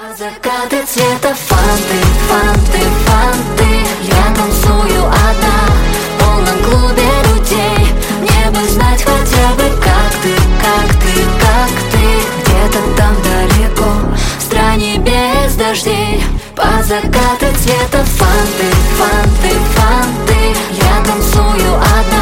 Закаты цвета фанты, фанты, фанты. Я танцую одна в полном клубе людей. Мне бы знать хотя бы, как ты, как ты, как ты. Где-то там далеко, в стране без дождей. Под закаты цвета фанты, фанты, фанты. Я танцую одна